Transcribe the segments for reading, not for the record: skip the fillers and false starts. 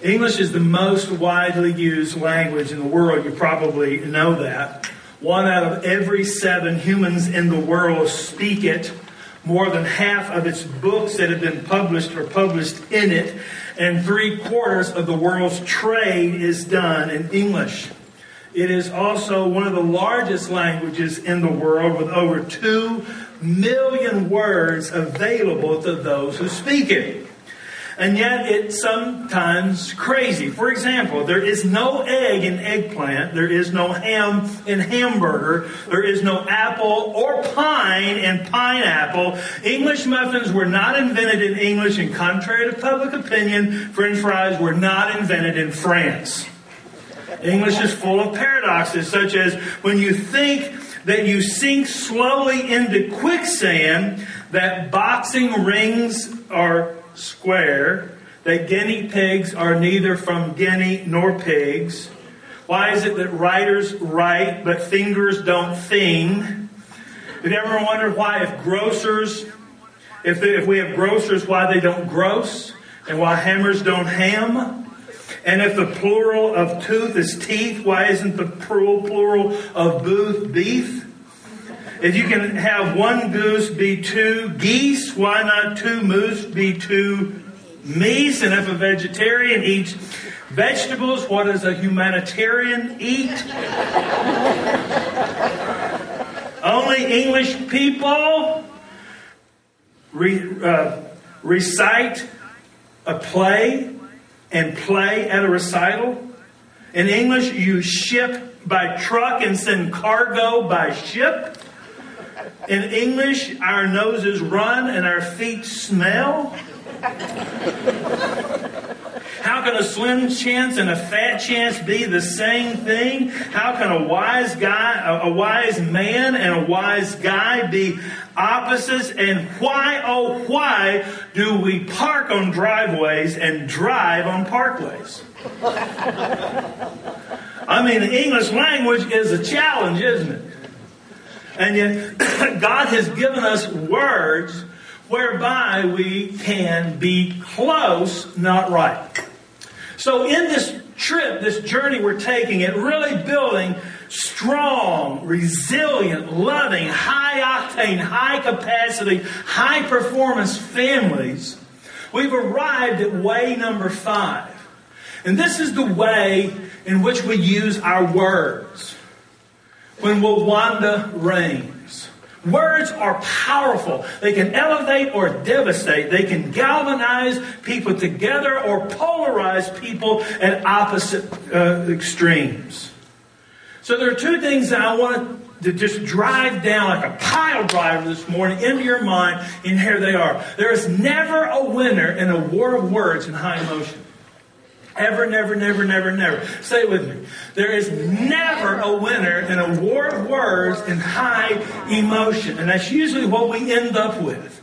English is the most widely used language in the world. You probably know that. 1 out of every 7 humans in the world speak it. More than half of its books that have been published are published in it. And 3/4 of the world's trade is done in English. It is also one of the largest languages in the world, with over 2 million words available to those who speak it. And yet it's sometimes crazy. For example, there is no egg in eggplant. There is no ham in hamburger. There is no apple or pine in pineapple. English muffins were not invented in English, and contrary to public opinion, French fries were not invented in France. English is full of paradoxes, such as when you think that you sink slowly into quicksand, that boxing rings are square, that guinea pigs are neither from Guinea nor pigs. Why is it that writers write but fingers don't thing? Have you ever wondered why if we have grocers, why they don't gross? And why hammers don't ham? And if the plural of tooth is teeth, why isn't the plural of booth beef? If you can have 1 goose be 2 geese, why not 2 moose be 2 meese? And if a vegetarian eats vegetables, what does a humanitarian eat? Only English people recite a play and play at a recital. In English, you ship by truck and send cargo by ship. In English, our noses run and our feet smell. How can a slim chance and a fat chance be the same thing? How can a wise man and a wise guy be opposites? And why, oh why, do we park on driveways and drive on parkways? I mean, the English language is a challenge, isn't it? And yet, God has given us words whereby we can be close, not right. So in this trip, this journey we're taking, it really building strong, resilient, loving, high-octane, high-capacity, high-performance families, we've arrived at way number 5. And this is the way in which we use our words when Wawanda reigns. Words are powerful. They can elevate or devastate. They can galvanize people together or polarize people at opposite extremes. So there are 2 things that I want to just drive down like a pile driver this morning into your mind, and here they are. There is never a winner in a war of words in high emotion. Ever, never, never, never, never. Say it with me. There is never a winner in a war of words in high emotion. And that's usually what we end up with.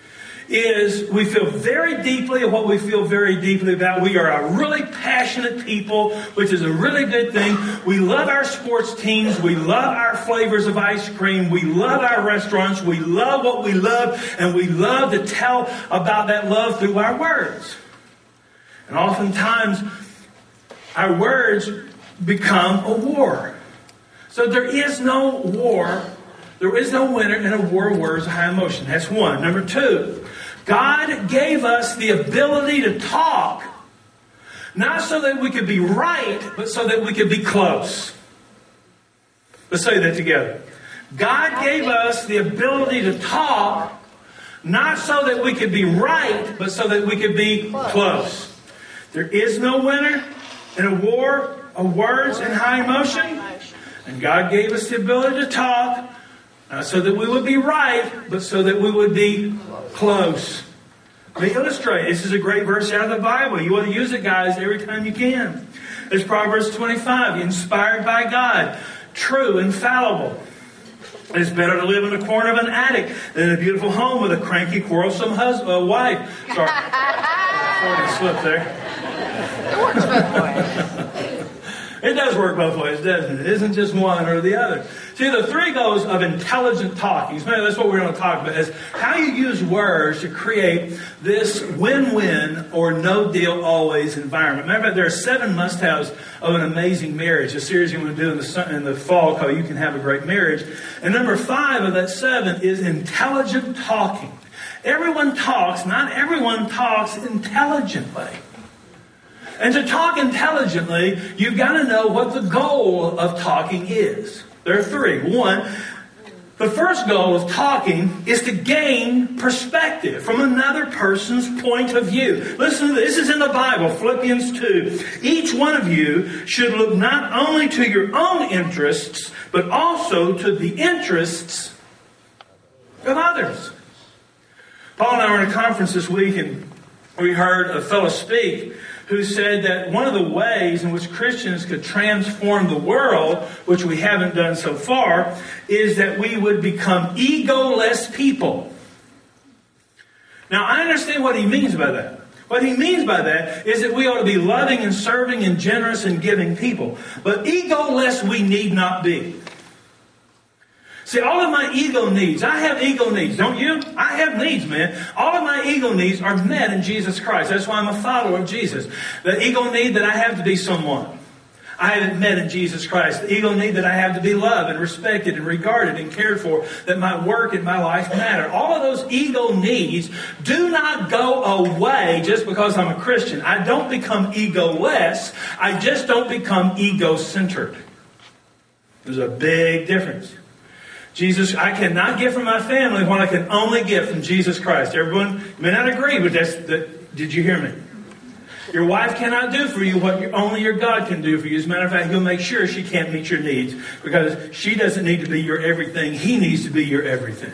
Is we feel very deeply of what we feel very deeply about. We are a really passionate people, which is a really good thing. We love our sports teams. We love our flavors of ice cream. We love our restaurants. We love what we love. And we love to tell about that love through our words. And oftentimes, our words become a war. So there is no war. There is no winner in a war of words of high emotion. That's one. Number 2, God gave us the ability to talk, not so that we could be right, but so that we could be close. Let's say that together. God gave us the ability to talk, not so that we could be right, but so that we could be close. There is no winner in a war of words and high emotion. And God gave us the ability to talk, not so that we would be right, but so that we would be close. Let me illustrate. This is a great verse out of the Bible. You want to use it, guys, every time you can. It's Proverbs 25, inspired by God, true, infallible. It's better to live in the corner of an attic than in a beautiful home with a cranky, quarrelsome wife. Sorry. I slipped there. It works both ways. It does work both ways, doesn't it? It isn't just one or the other. See, the three goals of intelligent talking, that's what we're going to talk about, is how you use words to create this win-win or no-deal always environment. Remember, there are 7 must-haves of an amazing marriage, a series you're going to do in the fall called You Can Have a Great Marriage. And number 5 of that 7 is intelligent talking. Everyone talks, not everyone talks intelligently. And to talk intelligently, you've got to know what the goal of talking is. There are 3. 1, the first goal of talking is to gain perspective from another person's point of view. Listen to this. This is in the Bible, Philippians 2. Each one of you should look not only to your own interests, but also to the interests of others. Paul and I were in a conference this week, and we heard a fellow speak who said that one of the ways in which Christians could transform the world, which we haven't done so far, is that we would become ego-less people. Now, I understand what he means by that. What he means by that is that we ought to be loving and serving and generous and giving people. But ego-less we need not be. See, all of my ego needs, I have ego needs, don't you? I have needs, man. All of my ego needs are met in Jesus Christ. That's why I'm a follower of Jesus. The ego need that I have to be someone, I haven't met in Jesus Christ. The ego need that I have to be loved and respected and regarded and cared for, that my work and my life matter. All of those ego needs do not go away just because I'm a Christian. I don't become ego-less. I just don't become ego-centered. There's a big difference. Jesus, I cannot get from my family what I can only get from Jesus Christ. Everyone may not agree, but did you hear me? Your wife cannot do for you what only your God can do for you. As a matter of fact, He'll make sure she can't meet your needs because she doesn't need to be your everything. He needs to be your everything.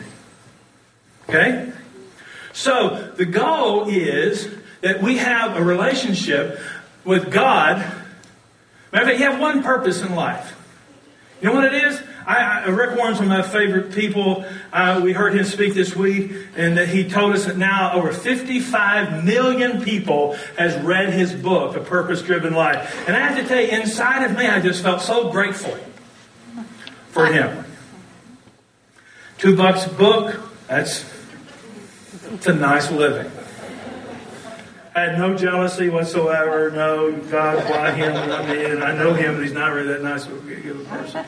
Okay? So, the goal is that we have a relationship with God. Matter of fact, you have one purpose in life. You know what it is? Rick Warren's one of my favorite people. We heard him speak this week, and that he told us that now over 55 million people has read his book, A Purpose-Driven Life. And I have to tell you, inside of me, I just felt so grateful for him. $2 a book, it's a nice living. I had no jealousy whatsoever. No, God, why him, not me? And I know him, but he's not really that nice of a person.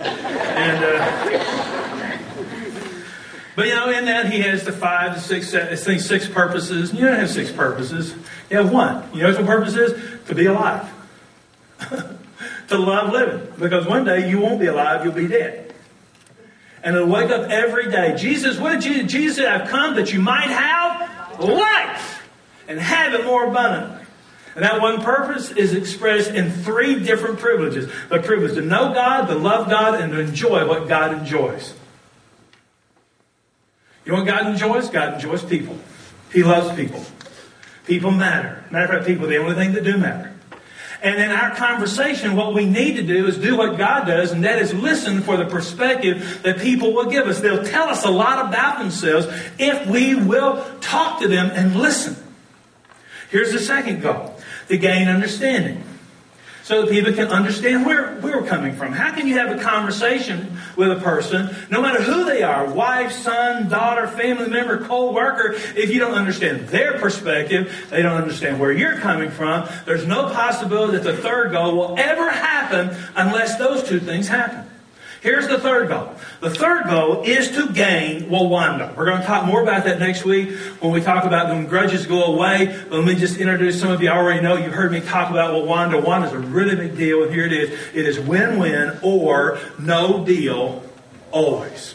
But in that he has the 5 to 6, I think 6 purposes. You don't have 6 purposes. You have one. You know what the purpose is? To be alive. To love living. Because one day you won't be alive, you'll be dead. And to wake up every day. What did Jesus? Jesus said, I've come that you might have life. And have it more abundantly. And that one purpose is expressed in 3 different privileges. The privilege to know God, to love God, and to enjoy what God enjoys. You know what God enjoys? God enjoys people. He loves people. People matter. Matter of fact, people are the only thing that do matter. And in our conversation, what we need to do is do what God does, and that is listen for the perspective that people will give us. They'll tell us a lot about themselves if we will talk to them and listen. Here's the second goal, to gain understanding. So that people can understand where we're coming from. How can you have a conversation with a person, no matter who they are, wife, son, daughter, family member, co-worker, if you don't understand their perspective, they don't understand where you're coming from, there's no possibility that the third goal will ever happen unless those 2 things happen. Here's the third goal. The third goal is to gain Wawanda. We're going to talk more about that next week when we talk about when grudges go away. Let me just introduce some of you already know. You've heard me talk about Wawanda. Wawanda is a really big deal, and here it is. It is win-win or no deal always.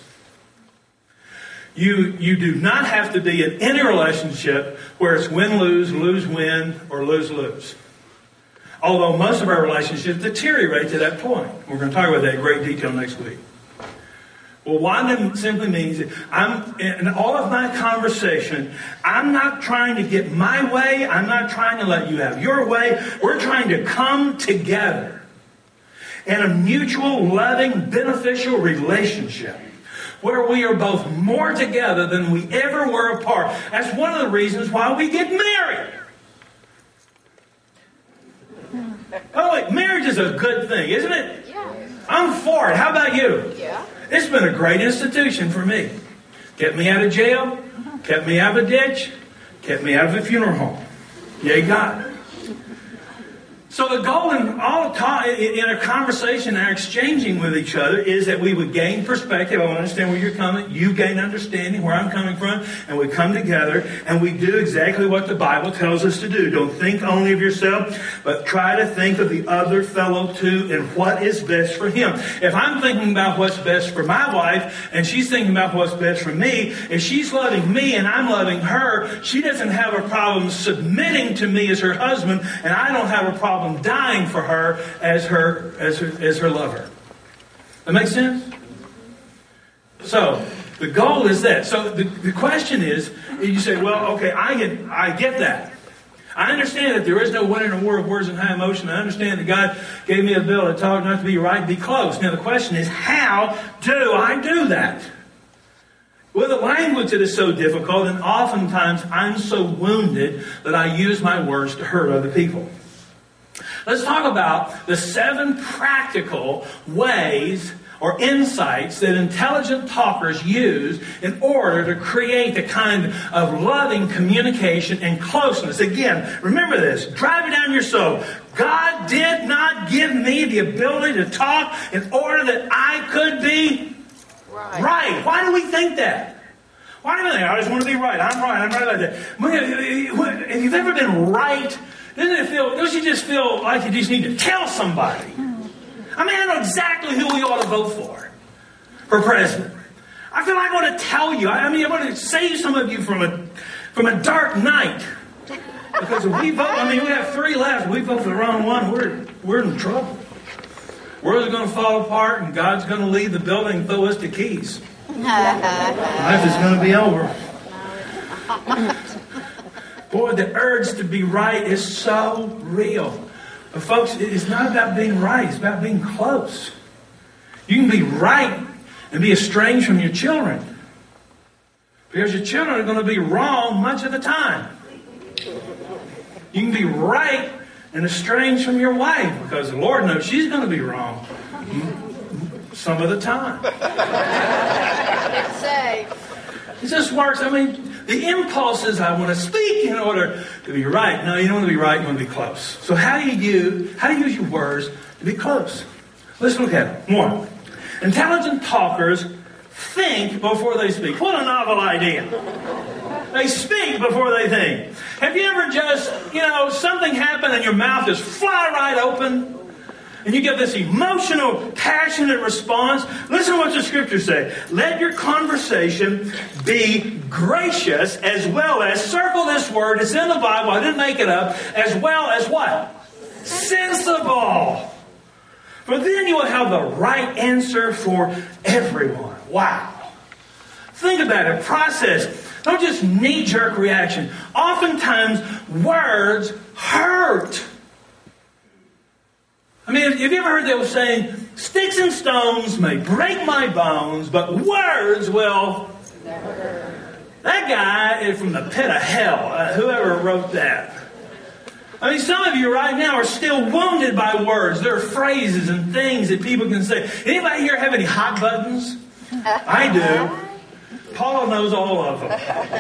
You do not have to be in any relationship where it's win-lose, lose-win, or lose-lose. Although most of our relationships deteriorate to that point. We're going to talk about that in great detail next week. Well, Wanda simply means that in all of my conversation, I'm not trying to get my way. I'm not trying to let you have your way. We're trying to come together in a mutual, loving, beneficial relationship where we are both more together than we ever were apart. That's one of the reasons why we get married. Oh, wait, marriage is a good thing, isn't it? Yeah. I'm for it. How about you? Yeah. It's been a great institution for me. Kept me out of jail, kept me out of a ditch, kept me out of a funeral home. Yay, God. So the goal in our conversation, our exchanging with each other, is that we would gain perspective. I understand where you're coming. You gain understanding where I'm coming from. And we come together and we do exactly what the Bible tells us to do. Don't think only of yourself, but try to think of the other fellow too and what is best for him. If I'm thinking about what's best for my wife and she's thinking about what's best for me, if she's loving me and I'm loving her, she doesn't have a problem submitting to me as her husband, and I don't have a problem dying for her as her lover. That makes sense? So the goal is that. So the question is, you say, well, okay, I get that. I understand that there is no winning a war of words and high emotion. I understand that God gave me a bill to talk, not to be right, be close. Now the question is, how do I do that? With a language that is so difficult, and oftentimes I'm so wounded that I use my words to hurt other people. Let's talk about the 7 practical ways or insights that intelligent talkers use in order to create the kind of loving communication and closeness. Again, remember this. Drive it down your soul. God did not give me the ability to talk in order that I could be right. Why do we think that? Why do we think, I just want to be right. I'm right like that. If you've ever been right, don't you just feel like you just need to tell somebody? I mean, I know exactly who we ought to vote for president. I feel like I want to tell you. I want to save some of you from a dark night. Because if we vote, we have 3 left. If we vote for the wrong one, we're in trouble. World's going to fall apart, and God's going to leave the building and throw us the keys. Life is going to be over. Boy, the urge to be right is so real. But folks, it's not about being right. It's about being close. You can be right and be estranged from your children. Because your children are going to be wrong much of the time. You can be right and estranged from your wife. Because the Lord knows she's going to be wrong some of the time. It just works. The impulse is I want to speak in order to be right. No, you don't want to be right, you want to be close. So how do you use your words to be close? Let's look at it. 1. Intelligent talkers think before they speak. What a novel idea. They speak before they think. Have you ever just, something happened and your mouth just fly right open? And you get this emotional, passionate response. Listen to what the scriptures say. Let your conversation be gracious as well as, circle this word, it's in the Bible, I didn't make it up, as well as what? Sensible. For then you will have the right answer for everyone. Wow. Think about it. Process. Don't just knee-jerk reaction. Oftentimes, words hurt. Have you ever heard they were saying, sticks and stones may break my bones, but words will... That guy is from the pit of hell, whoever wrote that. Some of you right now are still wounded by words. There are phrases and things that people can say. Anybody here have any hot buttons? I do. Paul knows all of them.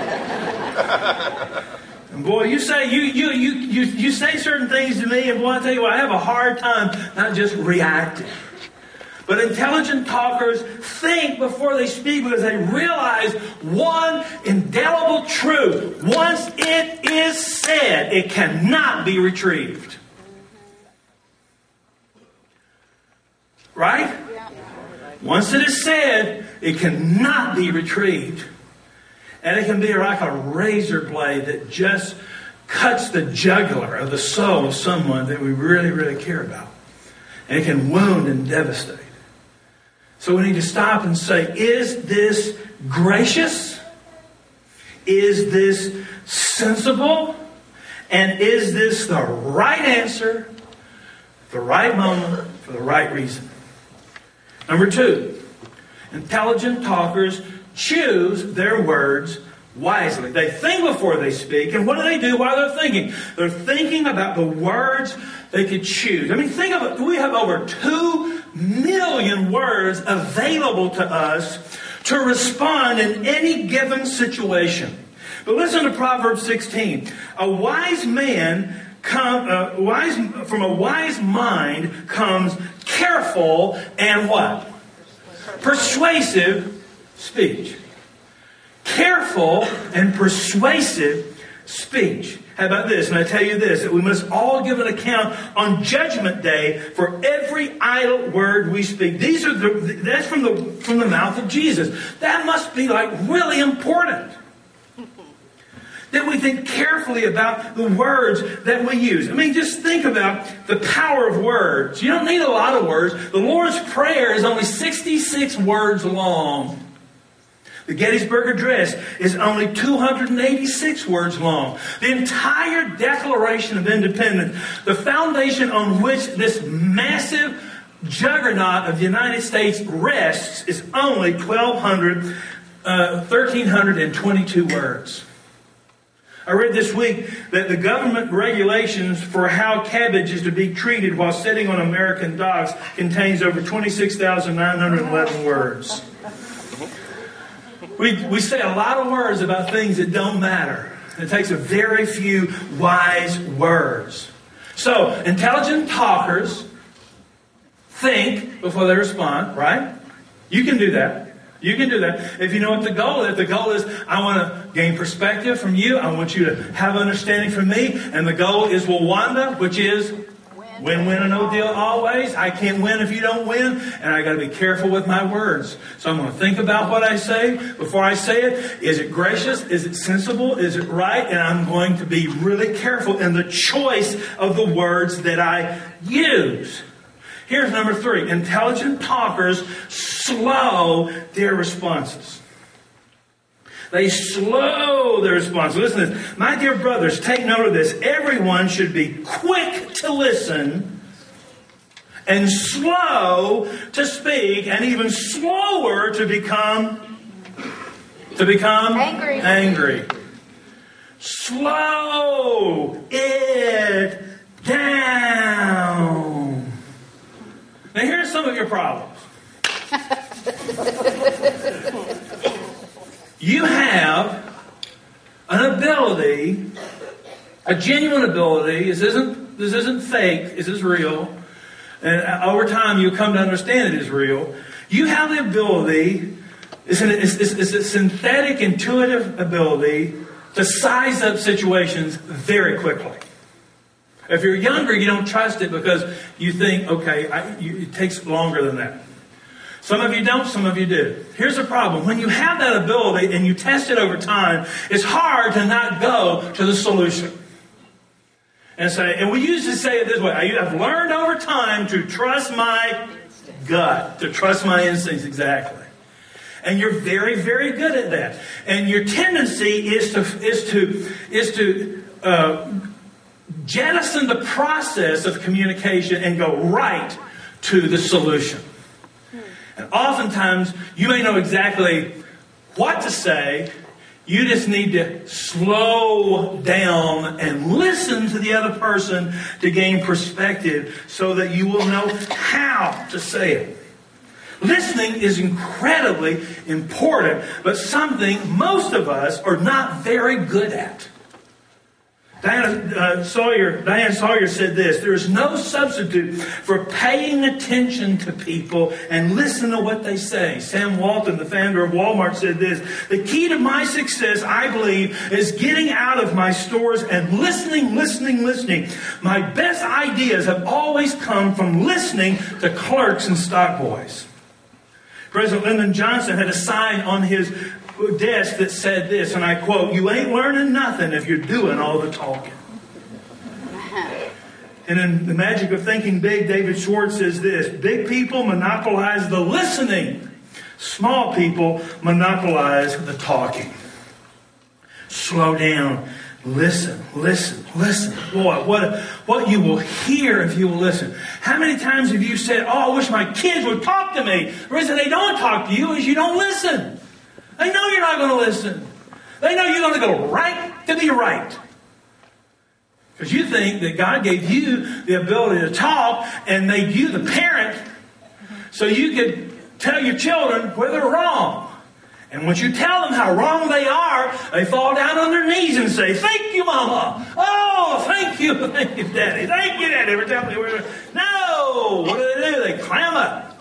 And boy, you say certain things to me, and boy, I tell you what, I have a hard time not just reacting. But intelligent talkers think before they speak because they realize one indelible truth. Once it is said, it cannot be retrieved. Right? Once it is said, it cannot be retrieved. And it can be like a razor blade that just cuts the jugular of the soul of someone that we really, really care about. And it can wound and devastate. So we need to stop and say, is this gracious? Is this sensible? And is this the right answer, the right moment, for the right reason? Number 2, intelligent talkers choose their words wisely. They think before they speak. And what do they do while they're thinking? They're thinking about the words they could choose. Think of it. We have over 2 million words available to us to respond in any given situation. But listen to Proverbs 16. From a wise mind comes careful and what? Persuasive speech. Careful and persuasive speech. How about this? And I tell you this, that we must all give an account on Judgment Day for every idle word we speak. That's from the mouth of Jesus. That must be like really important. That we think carefully about the words that we use. I mean, just think about the power of words. You don't need a lot of words. The Lord's Prayer is only 66 words long. The Gettysburg Address is only 286 words long. The entire Declaration of Independence, the foundation on which this massive juggernaut of the United States rests, is only 1,322 words. I read this week that the government regulations for how cabbage is to be treated while sitting on American docks contains over 26,911 words. We say a lot of words about things that don't matter. It takes a very few wise words. So, intelligent talkers think before they respond, right? You can do that. You can do that. If you know what the goal is. The goal is, I want to gain perspective from you. I want you to have understanding from me. And the goal is Wawanda, which is win-win and no deal always. I can't win if you don't win. And I got to be careful with my words. So I'm going to think about what I say before I say it. Is it gracious? Is it sensible? Is it right? And I'm going to be really careful in the choice of the words that I use. Here's number 3. Intelligent talkers slow their responses. They slow their responses. Listen to this. My dear brothers, take note of this. Everyone should be quick to listen and slow to speak and even slower to become angry. Slow it down. Now here's some of your problems. You have an ability, a genuine ability. This isn't fake. This is real. And over time, you come to understand it is real. You have the ability. It's a synthetic, intuitive ability to size up situations very quickly. If you're younger, you don't trust it because you think, okay, it takes longer than that. Some of you don't, some of you do. Here's the problem. When you have that ability and you test it over time, it's hard to not go to the solution. And we usually say it this way. I've learned over time to trust my gut, to trust my instincts. Exactly. And you're very, very good at that. And your tendency is to jettison the process of communication and go right to the solution. And oftentimes, you may know exactly what to say. You just need to slow down and listen to the other person to gain perspective so that you will know how to say it. Listening is incredibly important, but something most of us are not very good at. Diane Sawyer said this: there is no substitute for paying attention to people and listen to what they say. Sam Walton, the founder of Walmart, said this: the key to my success, I believe, is getting out of my stores and listening. My best ideas have always come from listening to clerks and stock boys. President Lyndon Johnson had a sign on his desk that said this, and I quote, "You ain't learning nothing if you're doing all the talking." And in The Magic of Thinking Big, David Schwartz says this: big people monopolize the listening. Small people monopolize the talking. Slow down. Listen. Boy, what you will hear if you will listen. How many times have you said, "Oh, I wish my kids would talk to me"? The reason they don't talk to you is you don't listen. They know you're not going to listen. They know you're going to go right to be right. Because you think that God gave you the ability to talk and made you the parent so you could tell your children where they're wrong. And once you tell them how wrong they are, they fall down on their knees and say, "Thank you, Mama. Oh, thank you, Daddy. Thank you, Daddy." Every time no, what do? They clam up.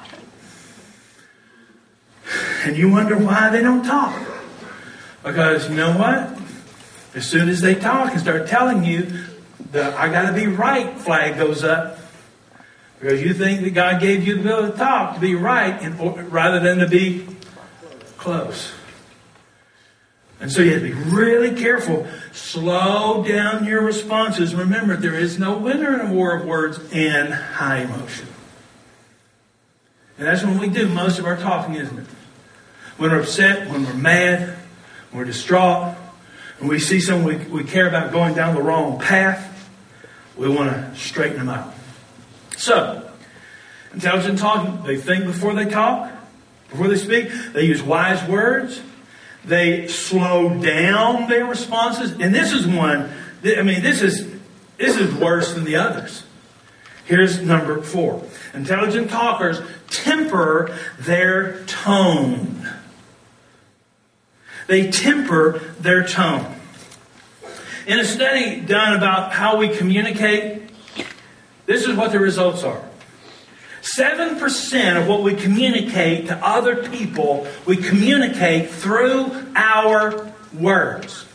And you wonder why they don't talk. Because you know what? As soon as they talk and start telling you, the "I got to be right" flag goes up. Because you think that God gave you the ability to talk, to be right, rather than to be close. And so you have to be really careful. Slow down your responses. Remember, there is no winner in a war of words and high emotion. And that's when we do most of our talking, isn't it? When we're upset, when we're mad, when we're distraught, when we see someone we care about going down the wrong path, we want to straighten them out. So, intelligent talking, they think before they talk. Before they speak, they use wise words. They slow down their responses. And this is one, this is worse than the others. Here's number 4. Intelligent talkers temper their tone. They temper their tone. In a study done about how we communicate, this is what the results are. 7% of what we communicate to other people, we communicate through our words.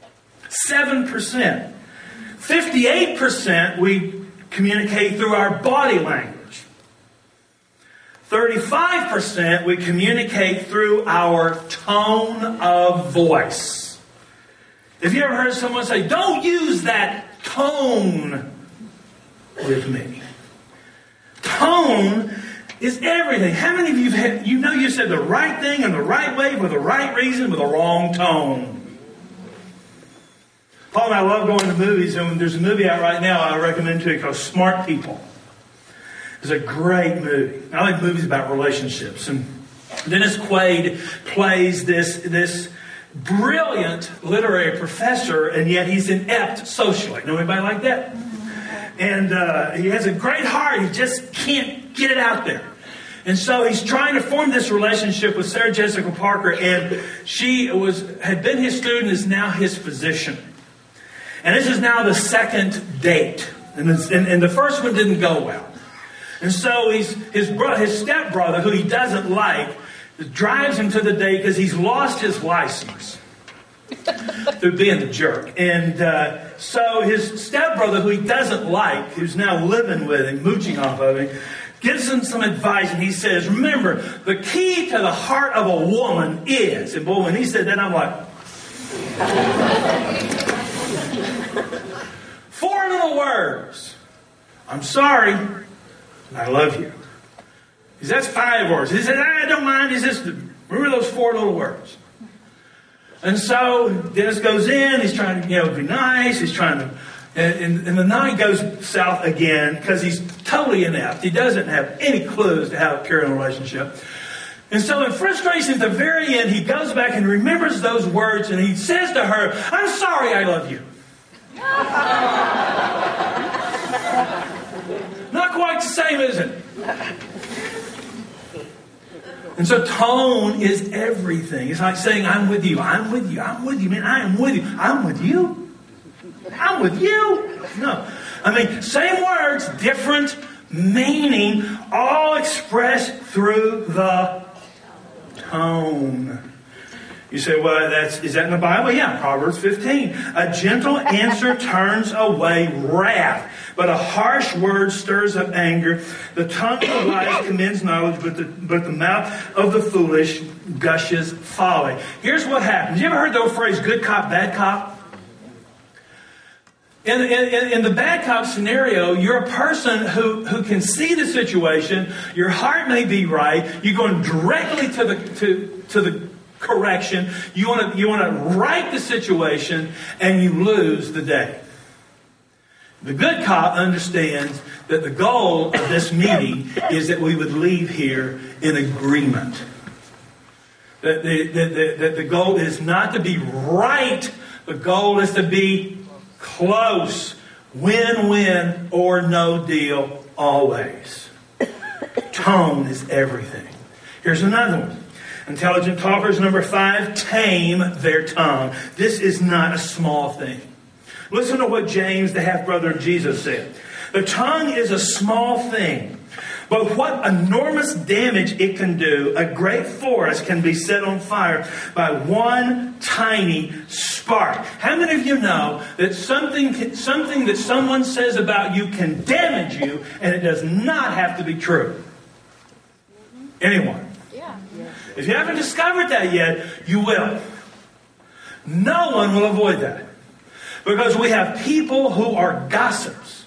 7%. 58% we communicate through our body language. 35% we communicate through our tone of voice. Have you ever heard someone say, "Don't use that tone with me"? Tone is everything. How many of you you said the right thing in the right way for the right reason with the wrong tone? Paul and I love going to movies, and there's a movie out right now I recommend to you called Smart People. It's a great movie. I like movies about relationships. And Dennis Quaid plays this brilliant literary professor, and yet he's inept socially. Know anybody like that? And he has a great heart. He just can't get it out there. And so he's trying to form this relationship with Sarah Jessica Parker. And she had been his student, is now his physician. And this is now the second date. And the first one didn't go well. And so his stepbrother, who he doesn't like, drives him to the date because he's lost his license through being the jerk. And so his stepbrother, who he doesn't like, who's now living with him, mooching off of him, gives him some advice. And he says, "Remember, the key to the heart of a woman is..." And boy, when he said that, I'm like... 4 little words. "I'm sorry. I love you." He says, "That's 5 words." He said, "I don't mind." He says, "Remember those 4 little words." And so Dennis goes in. He's trying to, be nice. He's trying to, and the night goes south again because he's totally inept. He doesn't have any clues to how to carry on a relationship. And so in frustration at the very end, he goes back and remembers those words, and he says to her, "I'm sorry, I love you." Not quite the same, is it? And so tone is everything. It's like saying, "I'm with you. I'm with you. I'm with you, man. I am with you. I'm with you. I'm with you." No. Same words, different meaning, all expressed through the tone. You say, "Well, is that in the Bible?" Yeah, Proverbs 15. "A gentle answer turns away wrath, but a harsh word stirs up anger. The tongue of the wise commends knowledge, but the mouth of the foolish gushes folly." Here's what happens. You ever heard the old phrase, "good cop, bad cop"? In the bad cop scenario, you're a person who can see the situation. Your heart may be right. You're going directly to the correction. You want to right the situation, and you lose the day. The good cop understands that the goal of this meeting is that we would leave here in agreement. That the goal is not to be right. The goal is to be close. Win-win or no deal always. tone is everything. Here's another one. Intelligent talkers, number 5, tame their tongue. This is not a small thing. Listen to what James, the half-brother of Jesus, said. The tongue is a small thing, but what enormous damage it can do. A great forest can be set on fire by one tiny spark. How many of you know that something that someone says about you can damage you, and it does not have to be true? Anyone? Yeah. If you haven't discovered that yet, you will. No one will avoid that. Because we have people who are gossips.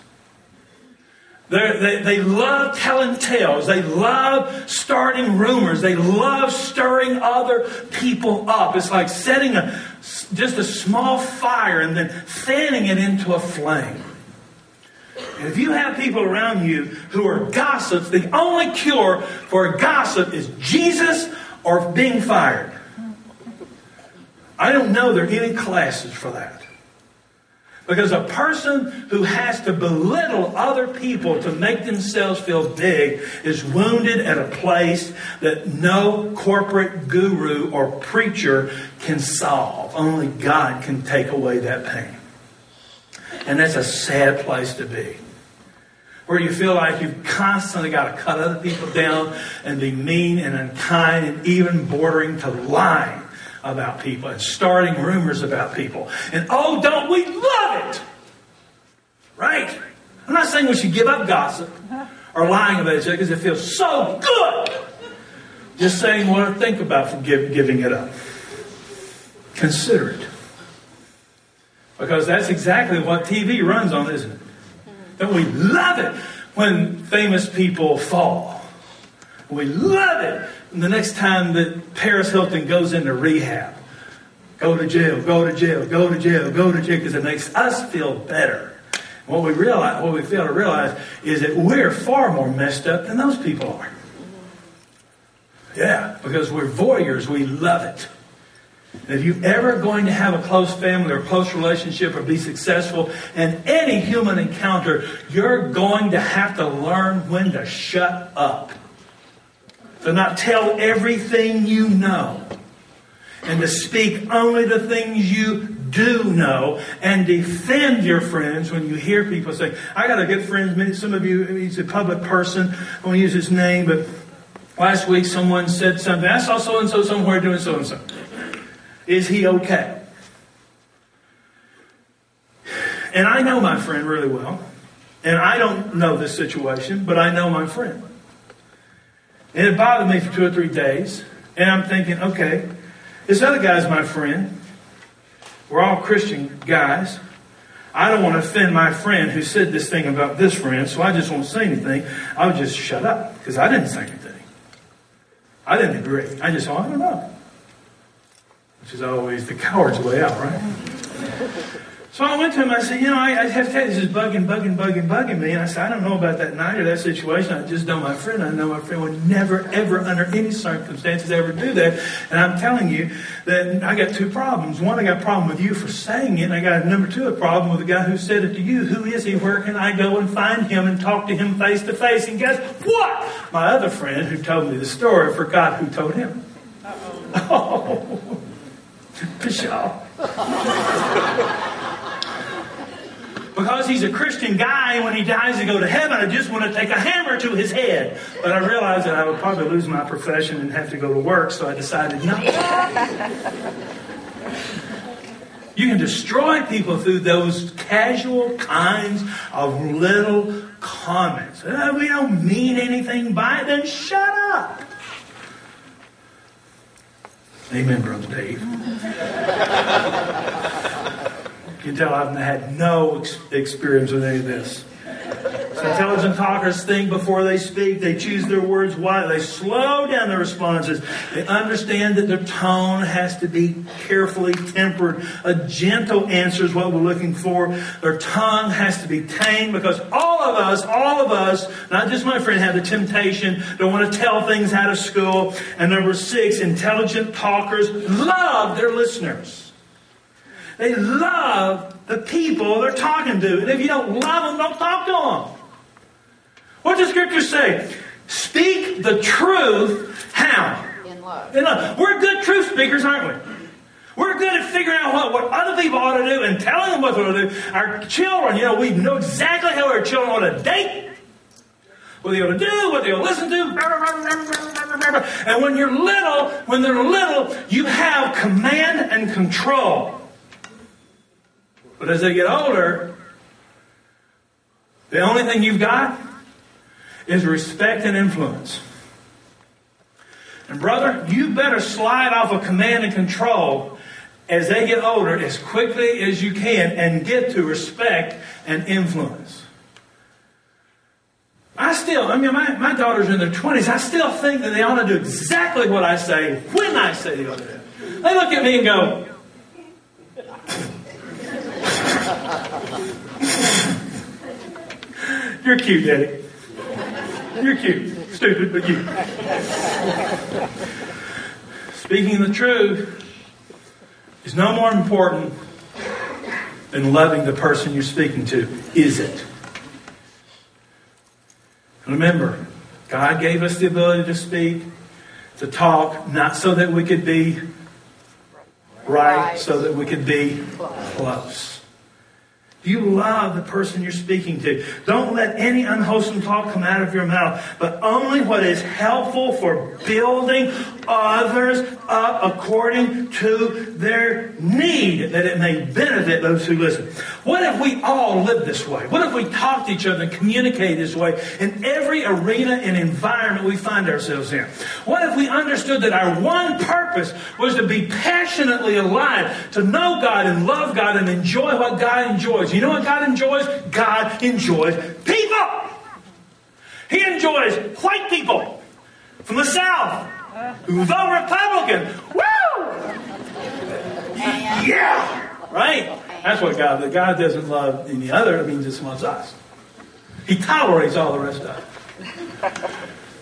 They love telling tales. They love starting rumors. They love stirring other people up. It's like setting just a small fire and then fanning it into a flame. And if you have people around you who are gossips, the only cure for a gossip is Jesus or being fired. I don't know there are any classes for that. Because a person who has to belittle other people to make themselves feel big is wounded at a place that no corporate guru or preacher can solve. Only God can take away that pain. And that's a sad place to be. Where you feel like you've constantly got to cut other people down and be mean and unkind and even bordering to lying about people and starting rumors about people. And oh, don't we love it? Right? I'm not saying we should give up gossip or lying about each other because it feels so good. Just saying what to think about giving it up. Consider it. Because that's exactly what TV runs on, isn't it? Don't we love it when famous people fall? We love it. And the next time that Paris Hilton goes into rehab, go to jail, go to jail, go to jail, go to jail, because it makes us feel better. What we fail to realize is that we're far more messed up than those people are. Yeah, because we're voyeurs, we love it. And if you're ever going to have a close family or a close relationship or be successful in any human encounter, you're going to have to learn when to shut up. To not tell everything you know. And to speak only the things you do know. And defend your friends when you hear people say, I got a good friend. Some of you, he's a public person. I won't use his name, but last week someone said something. I saw so-and-so somewhere doing so-and-so. Is he okay? And I know my friend really well. And I don't know this situation, but I know my friend. And it bothered me for 2 or 3 days. And I'm thinking, okay, this other guy's my friend. We're all Christian guys. I don't want to offend my friend who said this thing about this friend, so I just won't say anything. I'll just shut up, because I didn't say anything. I didn't agree. I just thought, I don't know. Which is always the coward's way out, right? So I went to him, I said, I have to tell you, this is bugging me. And I said, I don't know about that night or that situation. I just know my friend. I know my friend would never, ever, under any circumstances, ever do that. And I'm telling you that I got 2 problems. One, I got a problem with you for saying it. And I got, number 2, a problem with the guy who said it to you. Who is he? Where can I go and find him and talk to him face to face? And guess what? My other friend who told me the story forgot who told him. Oh, pshaw. Because he's a Christian guy, and when he dies to go to heaven, I just want to take a hammer to his head. But I realized that I would probably lose my profession and have to go to work, so I decided not to. You can destroy people through those casual kinds of little comments. We don't mean anything by it, then shut up. Amen, Brother Dave. You can tell I've had no experience with any of this. So intelligent talkers think before they speak. They choose their words wisely. They slow down their responses. They understand that their tone has to be carefully tempered. A gentle answer is what we're looking for. Their tongue has to be tamed, because all of us, not just my friend, have the temptation to want to tell things out of school. And number 6, intelligent talkers love their listeners. They love the people they're talking to. And if you don't love them, don't talk to them. What does Scripture say? Speak the truth. How? In love. In love. We're good truth speakers, aren't we? We're good at figuring out what other people ought to do and telling them what they ought to do. Our children, we know exactly how our children ought to date. What they ought to do, what they ought to listen to. And when they're little, you have command and control. But as they get older, the only thing you've got is respect and influence. And brother, you better slide off of command and control as they get older as quickly as you can and get to respect and influence. My daughters are in their 20s. I still think that they ought to do exactly what I say when I say they ought to do. They look at me and go, "You're cute, Daddy. You're cute. Stupid, but cute." Speaking the truth is no more important than loving the person you're speaking to, is it? Remember, God gave us the ability to speak, to talk, not so that we could be right, so that we could be close. You love the person you're speaking to. Don't let any unwholesome talk come out of your mouth, but only what is helpful for building others up according to their need, that it may benefit those who listen. What if we all lived this way? What if we talked to each other and communicated this way in every arena and environment we find ourselves in? What if we understood that our one purpose was to be passionately alive, to know God and love God and enjoy what God enjoys? You know what God enjoys? God enjoys people. He enjoys white people from the South, the Republican. Woo! Yeah! Right? That's what God doesn't love any other. It means He just loves us. He tolerates all the rest of it.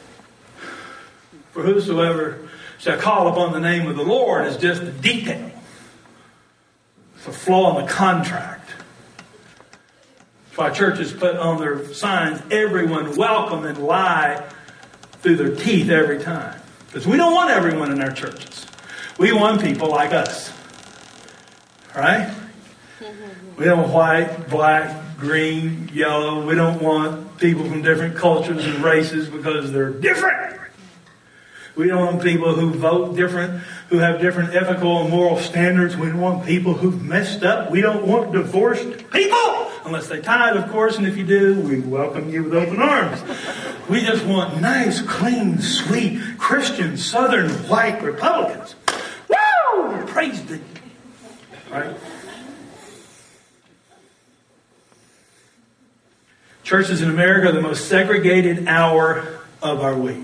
For whosoever shall call upon the name of the Lord is just a detail. It's a flaw in the contract. That's why churches put on their signs, "Everyone welcome," and lie through their teeth every time. Because we don't want everyone in our churches. We want people like us. Right? We don't want white, black, green, yellow. We don't want people from different cultures and races because they're different. We don't want people who vote different, who have different ethical and moral standards. We don't want people who've messed up. We don't want divorced people. Unless they tithe, of course, and if you do, we welcome you with open arms. We just want nice, clean, sweet, Christian, Southern, white Republicans. Woo! Praise thee. Right? Churches in America are the most segregated hour of our week.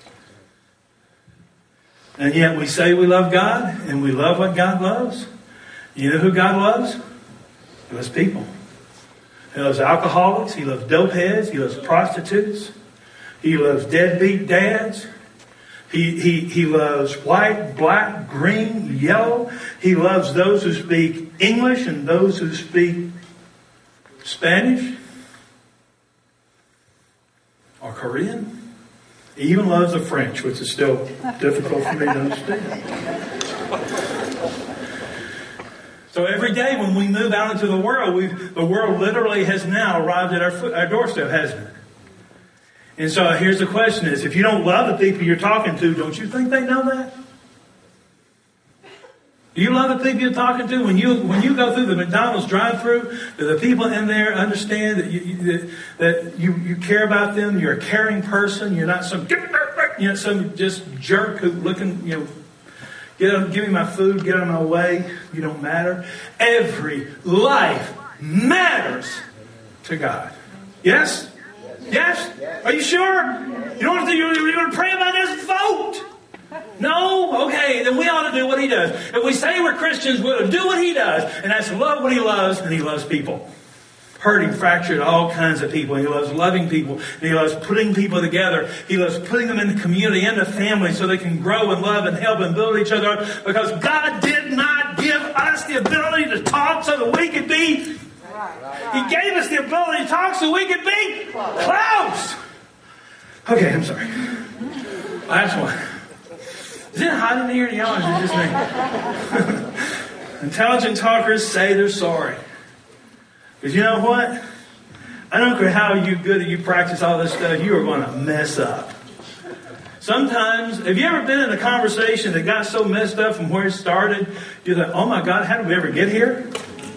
And yet we say we love God, and we love what God loves. You know who God loves? He loves people. He loves alcoholics. He loves dope heads. He loves prostitutes. He loves deadbeat dads. He loves white, black, green, yellow. He loves those who speak English and those who speak Spanish or Korean. He even loves the French, which is still difficult for me to understand. So every day when we move out into the world, the world literally has now arrived at our doorstep, hasn't it? And so here's the question is, if you don't love the people you're talking to, don't you think they know that? Do you love the people you're talking to? When you go through the McDonald's drive-thru, do the people in there understand that you care about them? You're a caring person. You're not some just jerk who looking, give me my food, get out of my way. You don't matter. Every life matters to God. Yes? Yes? Are you sure? You don't have to. You're going to pray about this? Vote. No? Okay, then we ought to do what He does. If we say we're Christians, we'll do what He does. And that's love what He loves, and He loves people. Hurting, fractured, all kinds of people. He loves loving people. And He loves putting people together. He loves putting them in the community, in the family, so they can grow and love and help and build each other up. Because God did not give us the ability to talk so that we could be... He gave us the ability to talk so we could be close. Okay, I'm sorry. Last one. Is it hot in here, y'all, or is it just me? Intelligent talkers say they're sorry. Because you know what? I don't care how good you practice all this stuff, you are going to mess up. Sometimes, have you ever been in a conversation that got so messed up from where it started, you're like, oh my God, how did we ever get here?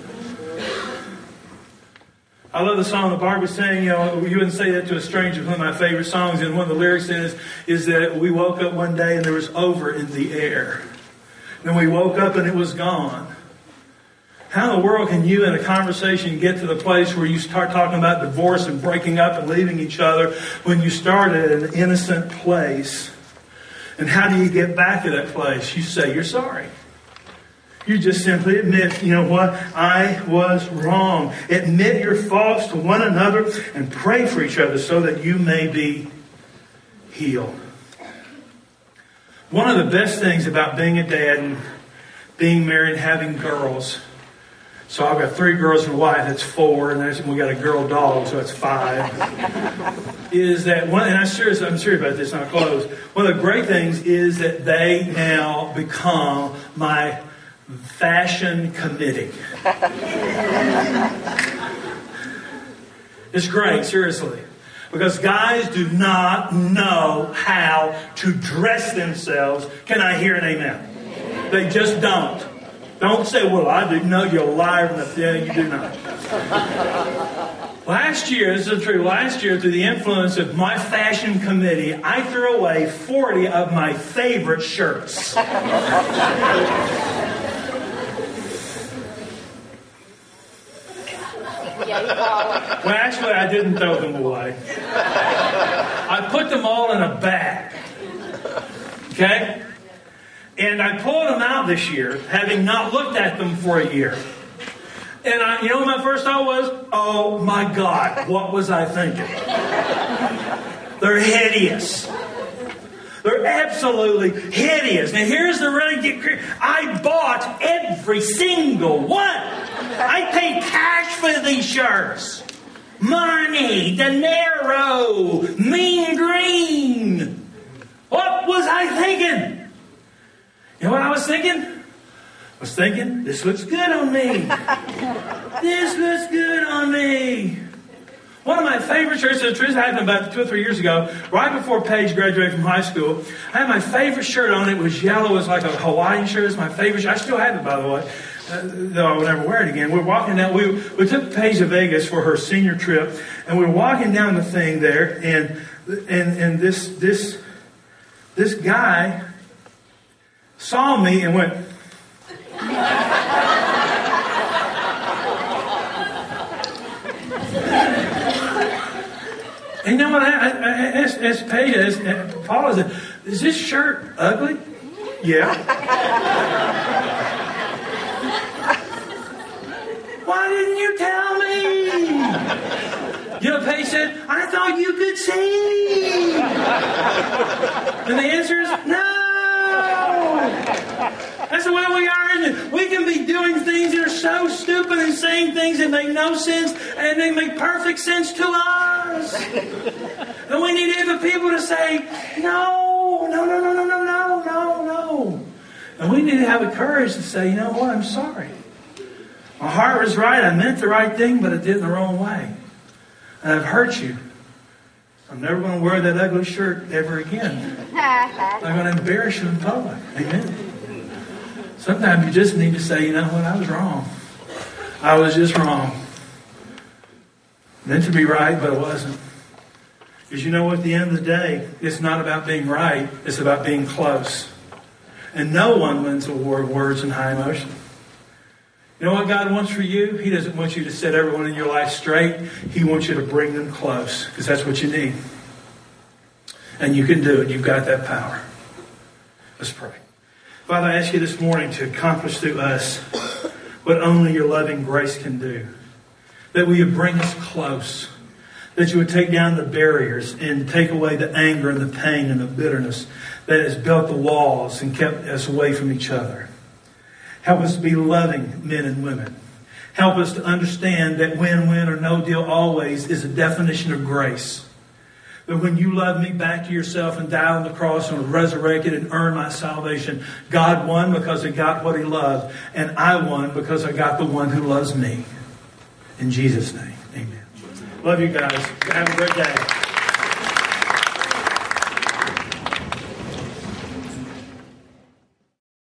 I love the song that Barbie sang, you wouldn't say that to a stranger. One of my favorite songs, and one of the lyrics is that we woke up one day and there was over in the air. Then we woke up and it was gone. How in the world can you in a conversation get to the place where you start talking about divorce and breaking up and leaving each other when you started at an innocent place? And how do you get back to that place? You say you're sorry. You just simply admit, you know what? I was wrong. Admit your faults to one another and pray for each other so that you may be healed. One of the best things about being a dad and being married and having girls, so I've got 3 girls and a wife, that's 4, and we got a girl dog, so that's 5, is that one, and I'm serious about this, and I'll close. One of the great things is that they now become my fashion committee. It's great, seriously. Because guys do not know how to dress themselves. Can I hear an amen? They just don't. Don't say, well, I do. No, you're a liar. Yeah, you do not. Last year, this is true, through the influence of my fashion committee, I threw away 40 of my favorite shirts. Well, actually, I didn't throw them away. I put them all in a bag. Okay? And I pulled them out this year, having not looked at them for a year. And you know what my first thought was? Oh my God, what was I thinking? They're hideous. They're absolutely hideous. Now here's the really I bought every single one. I paid cash for these shirts. Money, dinero, mean green. What was I thinking? You know what I was thinking? I was thinking, this looks good on me. This looks good on me. One of my favorite shirts, the truth happened about 2 or 3 years ago, right before Paige graduated from high school. I had my favorite shirt on. It was yellow. It was like a Hawaiian shirt. It's my favorite shirt. I still have it, by the way. Though I will never wear it again. We're walking down. We took Paige to Vegas for her senior trip, and we were walking down the thing there, and this guy saw me and went. And you know what? I asked Paige, asked Paul, is this shirt ugly? Yeah. Why didn't you tell me? You know, Paige said, I thought you could see. And the answer is no. That's the way we are, isn't it? We can be doing things that are so stupid and saying things that make no sense, and they make perfect sense to us. And we need other people to say, no. And we need to have the courage to say, you know what, I'm sorry. My heart was right. I meant the right thing, but I did it the wrong way. And I've hurt you. I'm never going to wear that ugly shirt ever again. I'm going to embarrass you in public. Amen. Sometimes you just need to say, you know what, I was wrong. I was just wrong. Meant to be right, but it wasn't. Because you know what, at the end of the day, it's not about being right. It's about being close. And no one wins a war of words and high emotion. You know what God wants for you? He doesn't want you to set everyone in your life straight. He wants you to bring them close, because that's what you need. And you can do it. You've got that power. Let's pray. Father, I ask you this morning to accomplish through us what only your loving grace can do. That you would bring us close. That you would take down the barriers and take away the anger and the pain and the bitterness that has built the walls and kept us away from each other. Help us to be loving men and women. Help us to understand that win-win or no deal always is a definition of grace. that when you loved me back to yourself and died on the cross and was resurrected and earned my salvation, God won because He got what He loved, and I won because I got the one who loves me. In Jesus' name, amen. Love you guys. Have a great day.